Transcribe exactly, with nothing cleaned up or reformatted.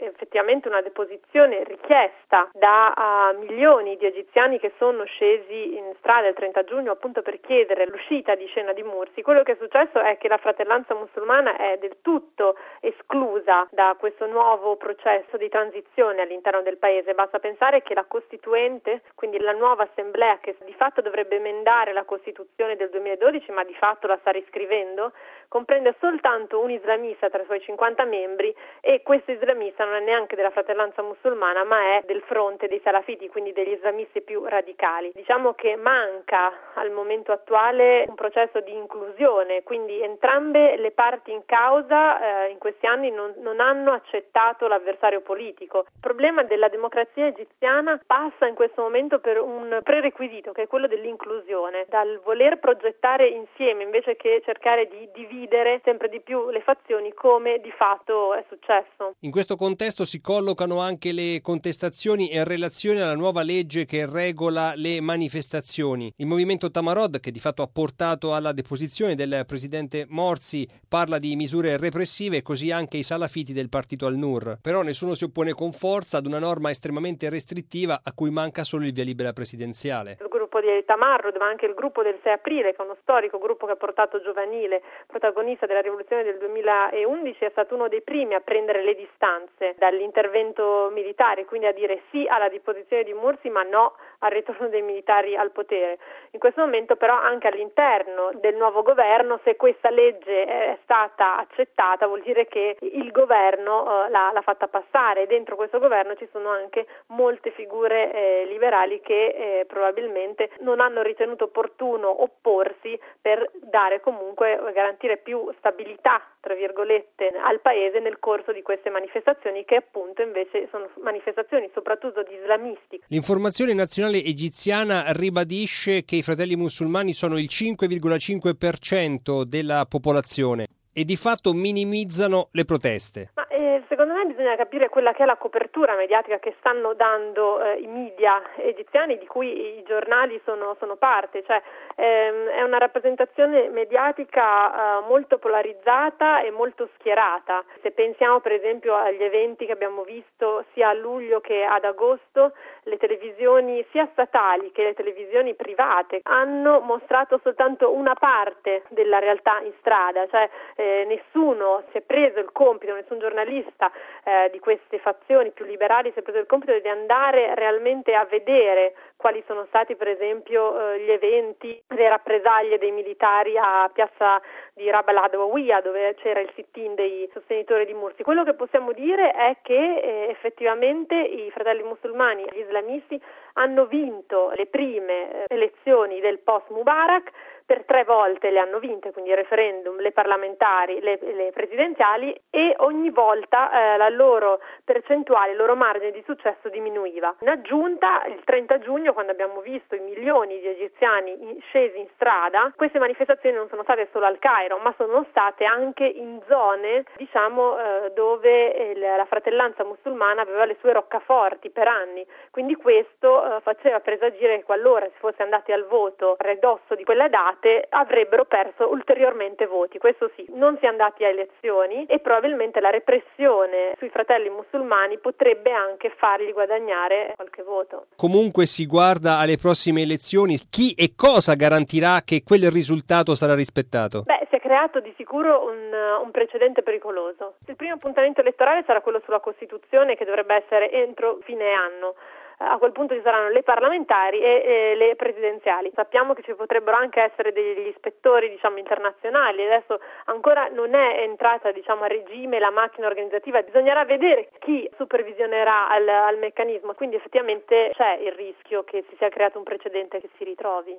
effettivamente una deposizione richiesta da uh, milioni di egiziani che sono scesi in strada il trenta giugno appunto per chiedere l'uscita di scena di Mursi. Quello che è successo è che la Fratellanza Musulmana è del tutto esclusa da questo nuovo processo di transizione all'interno del paese. Basta pensare che la Costituente, quindi la nuova assemblea che di fatto dovrebbe emendare la Costituzione del duemiladodici, ma di fatto la sta riscrivendo, comprende soltanto un islamista tra i suoi cinquanta membri, e questo islamista non è neanche della Fratellanza Musulmana, ma è del fronte dei salafiti, quindi degli islamisti più radicali. Diciamo che manca al momento attuale un processo di inclusione, quindi entrambe le parti in causa eh, in questi anni non, non hanno accettato l'avversario politico. Il problema della democrazia egiziana passa in questo momento per un prerequisito, che è quello dell'inclusione, dal voler progettare insieme invece che cercare di dividere sempre di più le fazioni, come di fatto è successo. In questo contesto si collocano anche le contestazioni in relazione alla nuova legge che regola le manifestazioni. Il movimento Tamarod, che di fatto ha portato alla deposizione del presidente Morsi, parla di misure repressive, così anche i salafiti del partito Al-Nur. Però nessuno si oppone con forza ad una norma estremamente restrittiva a cui manca solo il via libera presidenziale. Il gruppo di Tamarod, ma anche il gruppo del sei aprile, che è uno storico gruppo che ha portato Giovanile, protagonista della rivoluzione del duemilaundici, è stato uno dei primi a prendere le distanze dall'intervento militare, quindi a dire sì alla deposizione di Mursi ma no al ritorno dei militari al potere. In questo momento però anche all'interno del nuovo governo, se questa legge è stata accettata, vuol dire che il governo eh, l'ha, l'ha fatta passare. Dentro questo governo ci sono anche molte figure eh, liberali che eh, probabilmente non hanno ritenuto opportuno opporsi per dare comunque, garantire più stabilità tra virgolette al paese nel corso di queste manifestazioni, che appunto invece sono manifestazioni soprattutto di islamisti. L'informazione nazionale egiziana ribadisce che i Fratelli Musulmani sono il cinque virgola cinque per cento della popolazione e di fatto minimizzano le proteste. Ma eh, secondo me bisogna capire quella che è la copertura mediatica che stanno dando eh, i media egiziani, di cui i giornali sono, sono parte, cioè ehm, è una rappresentazione mediatica eh, molto polarizzata e molto schierata. Se pensiamo per esempio agli eventi che abbiamo visto sia a luglio che ad agosto, le televisioni sia statali che le televisioni private hanno mostrato soltanto una parte della realtà in strada, cioè eh, nessuno si è preso il compito, nessun giornalista eh, di queste fazioni più liberali si è preso il compito di andare realmente a vedere quali sono stati per esempio eh, gli eventi, le rappresaglie dei militari a piazza di Rab al-Adawiya, dove c'era il sit-in dei sostenitori di Mursi. Quello che possiamo dire è che eh, effettivamente i Fratelli Musulmani e gli islamisti hanno vinto le prime eh, elezioni del post-Mubarak, per tre volte le hanno vinte, quindi il referendum, le parlamentari, le, le presidenziali, e ogni volta eh, la loro percentuale, il loro margine di successo diminuiva. In aggiunta, il trenta giugno, quando abbiamo visto i milioni di egiziani in, scesi in strada, queste manifestazioni non sono state solo al Cairo, ma sono state anche in zone, diciamo, eh, dove eh, la fratellanza musulmana aveva le sue roccaforti per anni. Quindi questo eh, faceva presagire che qualora si fosse andati al voto a ridosso di quella data, avrebbero perso ulteriormente voti. Questo sì, non si è andati a elezioni e probabilmente la repressione sui fratelli musulmani potrebbe anche fargli guadagnare qualche voto. Comunque si guarda alle prossime elezioni, chi e cosa garantirà che quel risultato sarà rispettato? Beh, si è creato di sicuro un, un precedente pericoloso. Il primo appuntamento elettorale sarà quello sulla Costituzione, che dovrebbe essere entro fine anno. A quel punto ci saranno le parlamentari e, e le presidenziali. Sappiamo che ci potrebbero anche essere degli ispettori, diciamo, internazionali. Adesso ancora non è entrata, diciamo, a regime la macchina organizzativa. Bisognerà vedere chi supervisionerà al, al meccanismo. Quindi effettivamente c'è il rischio che si sia creato un precedente che si ritrovi.